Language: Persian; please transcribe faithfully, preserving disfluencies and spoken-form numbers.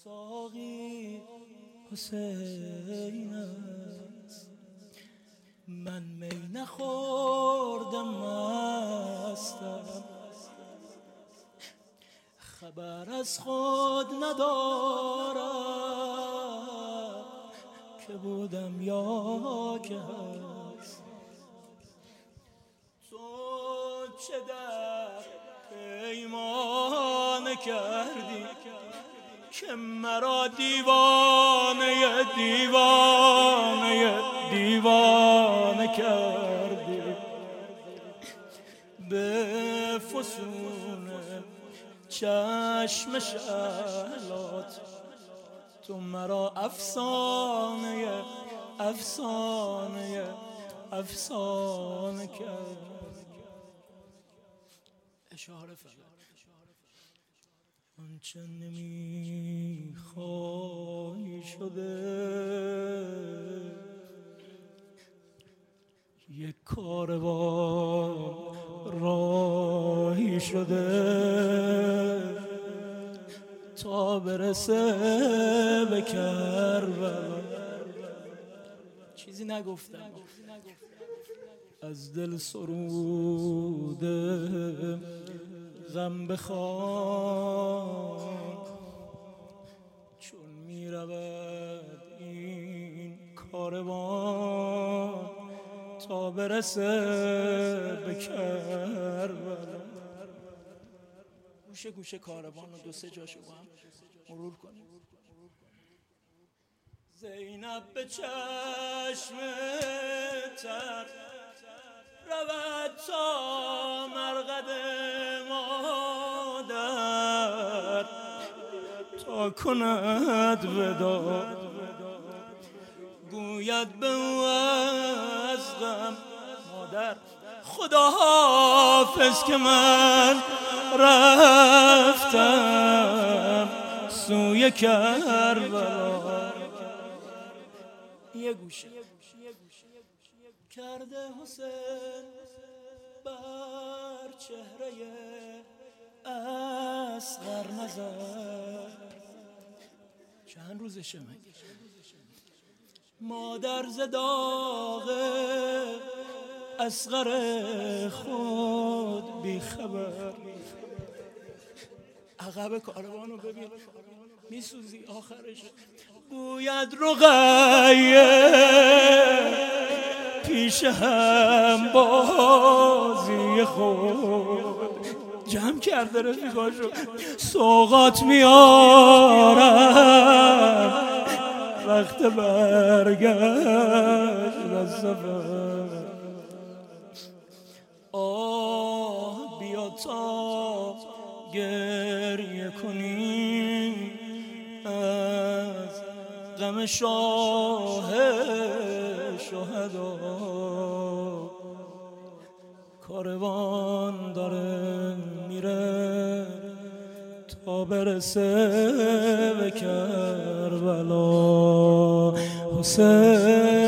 ساقی حسین است، من می نخوردم مستم، خبر از خود ندارم که بودم یا که هست. تو چه در پیمانه کردی که مرا دیوانه دیوانه دیوانه کردی، به فسون چشم شهلات تو مرا افسانه افسانه افسانه کرد. اشاره فقط آنچه نمیخوای شده، یک کاروان راهی شده تا برسه به کربلا. چیزی نگفتم، از دل سروده غم بخوان، چون می رود این کاروان تا برسه به کربلا. گوشه گوشه کاروان رو دو سه جاشو با هم مرور کنیم. زینب به چشم تر رود تا مرقد مادر، تا کند ودا گوید به او از غم مادر خدا حافظ که من رفتم سوی کربلا. یه گوشه کرده حسین بر چهره اصغر نظر، چند روزشه مگه مادر ز داغ اصغر خود بی خبر. عقب کاروانو ببین میسوزی آخرش. گوید رقیه پیش هم بازی خود جمع کرده رفیقاشو، سوغات میارم وقت برگشت از سفر. آه بیا تا گریه کنی از غم شاه شهدا. کاروان داره میره تا برسه به کربلا. حسین